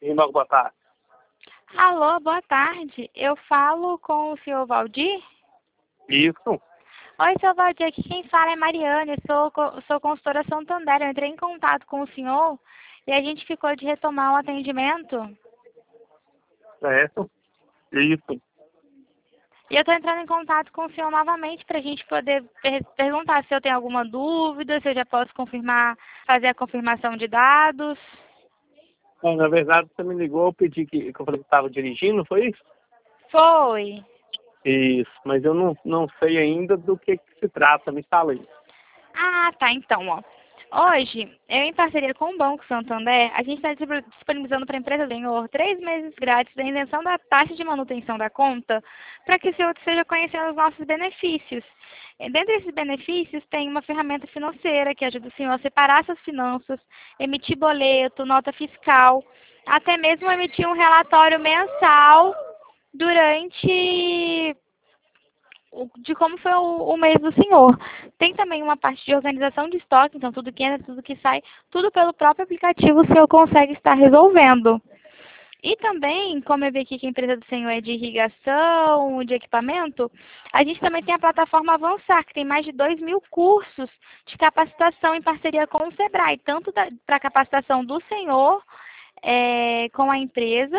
E logo boa tarde. Alô, boa tarde. Eu falo com o senhor Valdir? Isso. Oi, senhor Valdir. Aqui quem fala é Mariane. Sou consultora Santander. Eu entrei em contato com o senhor e a gente ficou de retomar o atendimento. Certo. Isso. E eu estou entrando em contato com o senhor novamente para a gente poder perguntar se eu tenho alguma dúvida, se eu já posso confirmar, fazer a confirmação de dados. Bom, na verdade, você me ligou, eu pedi que eu falei que estava dirigindo, foi isso? Foi. Isso, mas eu não sei ainda do que se trata, me fala aí. Ah, tá. Então, ó. Hoje, eu em parceria com o Banco Santander, a gente está disponibilizando para a empresa Lenhor 3 meses grátis da isenção da taxa de manutenção da conta, para que o senhor esteja conhecendo os nossos benefícios. E dentre esses benefícios, tem uma ferramenta financeira que ajuda o senhor a separar suas finanças, emitir boleto, nota fiscal, até mesmo emitir um relatório mensal durante de como foi o mês do senhor. Tem também uma parte de organização de estoque, então tudo que entra, tudo que sai, tudo pelo próprio aplicativo o senhor consegue estar resolvendo. E também, como eu vi aqui que a empresa do senhor é de irrigação, de equipamento, a gente também tem a plataforma Avançar, que tem mais de 2.000 cursos de capacitação em parceria com o Sebrae, tanto para a capacitação do senhor com a empresa,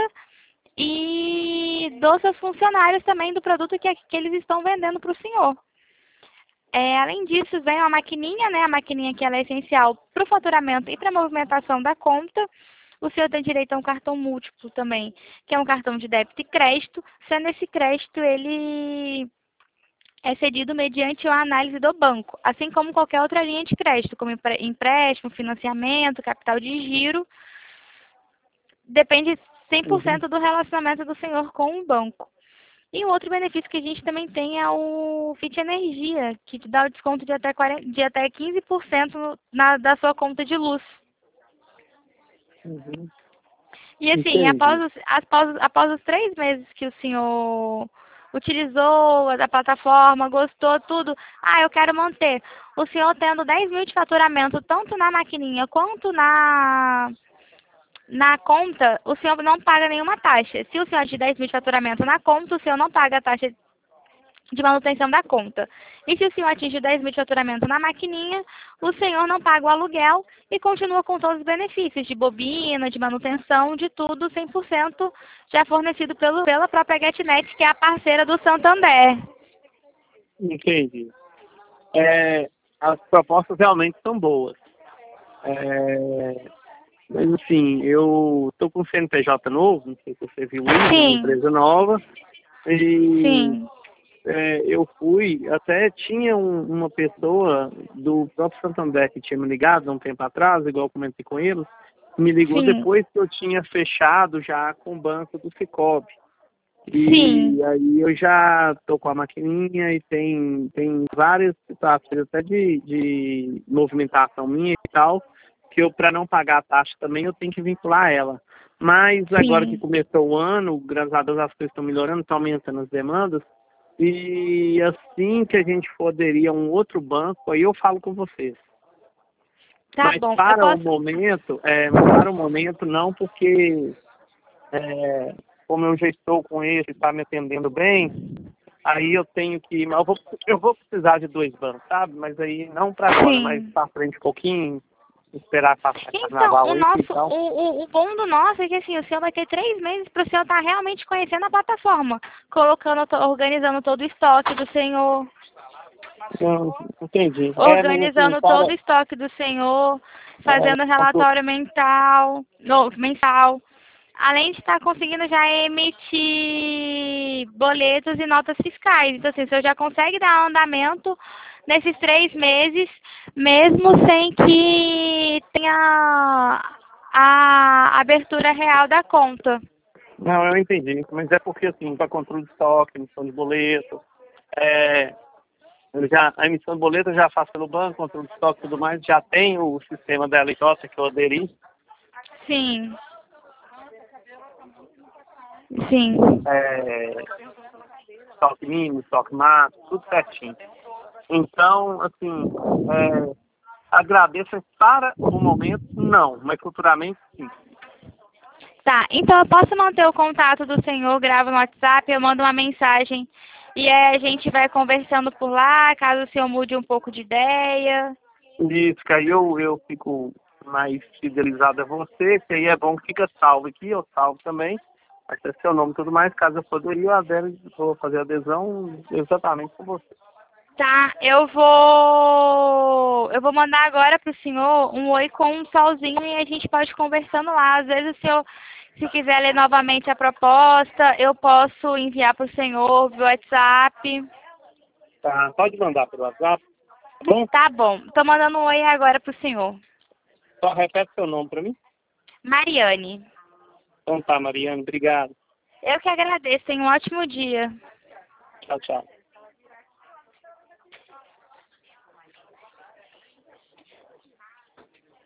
e dos seus funcionários também do produto que eles estão vendendo para o senhor. Além disso, vem uma maquininha, né? A maquininha que ela é essencial para o faturamento e para a movimentação da conta. O senhor tem direito a um cartão múltiplo também, que é um cartão de débito e crédito, sendo esse crédito ele é cedido mediante uma análise do banco, assim como qualquer outra linha de crédito, como empréstimo, financiamento, capital de giro. Depende 100% do relacionamento do senhor com o banco. E um outro benefício que a gente também tem é o Fit Energia, que te dá o desconto de até 15% da sua conta de luz. Uhum. E assim, Entendi. após os 3 meses que o senhor utilizou a plataforma, gostou, tudo, eu quero manter. O senhor tendo 10 mil de faturamento, tanto na maquininha quanto na conta, o senhor não paga nenhuma taxa. Se o senhor tiver 10 mil de faturamento na conta, o senhor não paga a taxa de manutenção da conta. E se o senhor atinge 10 mil de faturamento na maquininha, o senhor não paga o aluguel e continua com todos os benefícios de bobina, de manutenção, de tudo, 100% já fornecido pela própria GetNet, que é a parceira do Santander. Entendi. As propostas realmente são boas. Mas assim, eu estou com um CNPJ novo, não sei se você viu isso, uma Sim, empresa nova, e sim, eu fui, até tinha uma pessoa do próprio Santander que tinha me ligado há um tempo atrás, igual eu comentei com ele, me ligou sim, depois que eu tinha fechado já com o banco do Sicoob. sim, E aí eu já estou com a maquininha e tem várias situações até de movimentação minha e tal, que eu, para não pagar a taxa também, eu tenho que vincular ela. Mas agora que sim. começou o ano, graças a Deus as coisas estão melhorando, estão aumentando as demandas, e assim que a gente for aderir a um outro banco, aí eu falo com vocês. Tá Mas bom. Eu para o posso. momento, não, porque como eu já estou com ele e está me atendendo bem, aí eu tenho que. Eu vou precisar de 2 bancos, sabe? Mas aí não para agora, mas Sim. para frente um pouquinho, esperar passar Então, carnaval aí e tal. o bom do nosso é que assim, o senhor vai ter 3 meses para o senhor estar realmente conhecendo a plataforma, organizando todo o estoque do senhor, Não, entendi. Mas assim, organizando todo para. o estoque do senhor, é, fazendo relatório mental, não, mensal, além de estar conseguindo já emitir boletos e notas fiscais. Então, assim, o senhor já consegue dar andamento nesses 3 meses, mesmo sem que tenha a abertura real da conta. Não, eu entendi. Mas é porque, assim, para controle de estoque, emissão de boleto, é, a emissão de boleto eu já faço pelo banco, controle de estoque e tudo mais, já tem o sistema da LJ que eu aderi. Sim, sim. Estoque mínimo, estoque máximo, tudo certinho. Então, assim, agradeço para o momento, não, mas futuramente sim. Tá, então eu posso manter o contato do senhor, gravo no WhatsApp, eu mando uma mensagem e aí a gente vai conversando por lá, caso o senhor mude um pouco de ideia. Isso, que aí eu fico mais fidelizado a você, que aí é bom que fica salvo aqui, eu salvo também. Vai ter seu nome e tudo mais, caso eu for aderir, vou fazer adesão exatamente com você. Tá, eu vou mandar agora pro senhor um oi com um solzinho e a gente pode ir conversando lá. Às vezes o senhor, se quiser ler novamente a proposta, eu posso enviar pro senhor via WhatsApp. Tá, pode mandar pelo WhatsApp, tá bom? Tá bom, tô mandando um oi agora pro senhor. Só repete seu nome para mim. Mariane. Então tá, Mariana, obrigado. Eu que agradeço, tenha um ótimo dia. Tchau, tchau.